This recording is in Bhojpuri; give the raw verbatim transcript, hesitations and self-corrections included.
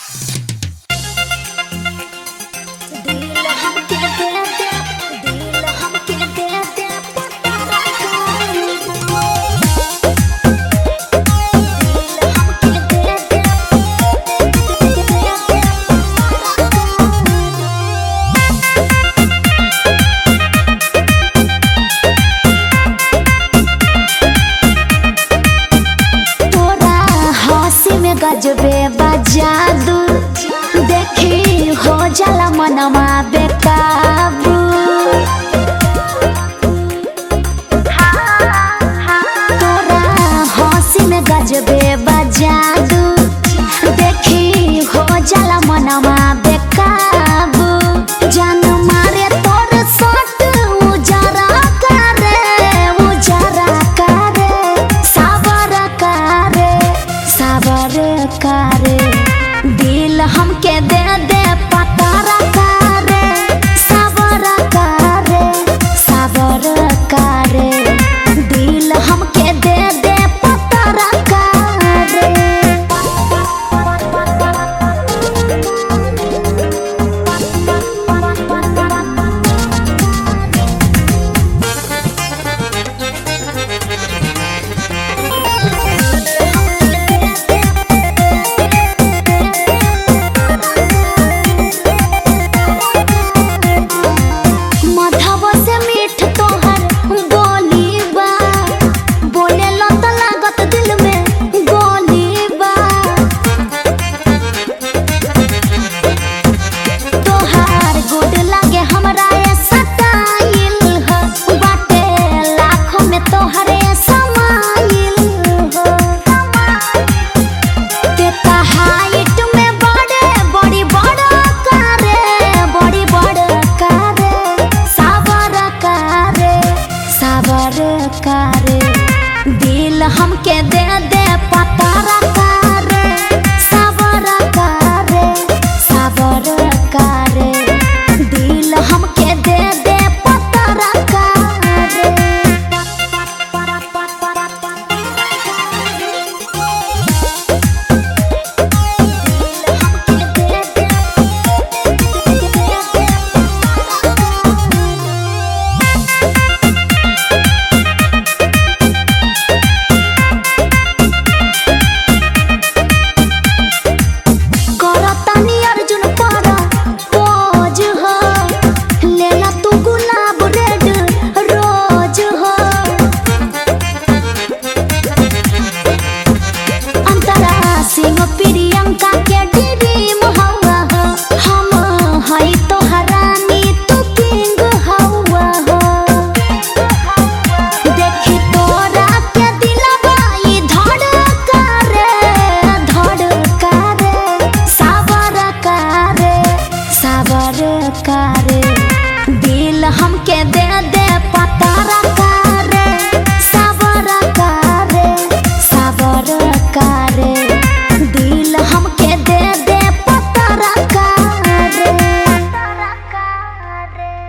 गजबे बजादू देखी हो जाला मनवा बेकाबू। तोरा हंसी में गजबे बजादू देखी हो जाला मनवा बेकाबू। जान मारे तोर सोट उजरा करे उजरा करे साबर करे साबर करे दिल हमके दे दे पतारा करे साबर करे साबर करे दिल हमके दे दे पतारा करे। हाय